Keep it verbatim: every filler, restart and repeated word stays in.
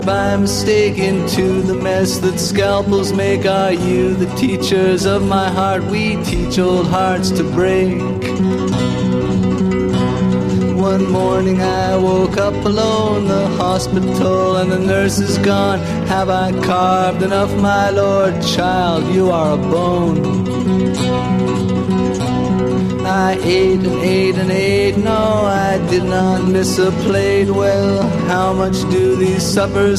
by mistake into the mess that scalpels make. Are you the teachers of my heart? We teach old hearts to break. One morning I woke up alone, the hospital and the nurse is gone. Have I carved enough, my lord? Child, you are a bone. I ate and ate and ate, no, I did not miss a plate. Well, how much do these suppers